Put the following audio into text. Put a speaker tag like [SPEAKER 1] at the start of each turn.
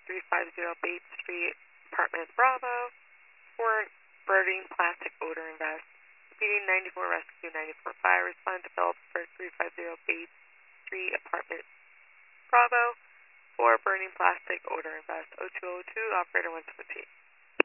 [SPEAKER 1] 350 Bates Street, Apartment Bravo, for burning plastic odor invest. Repeating 94 Rescue 94 Fire. Respond to Phillips for 350 Bates Street, Apartment Bravo, for burning plastic odor invest. 0202, Operator 117.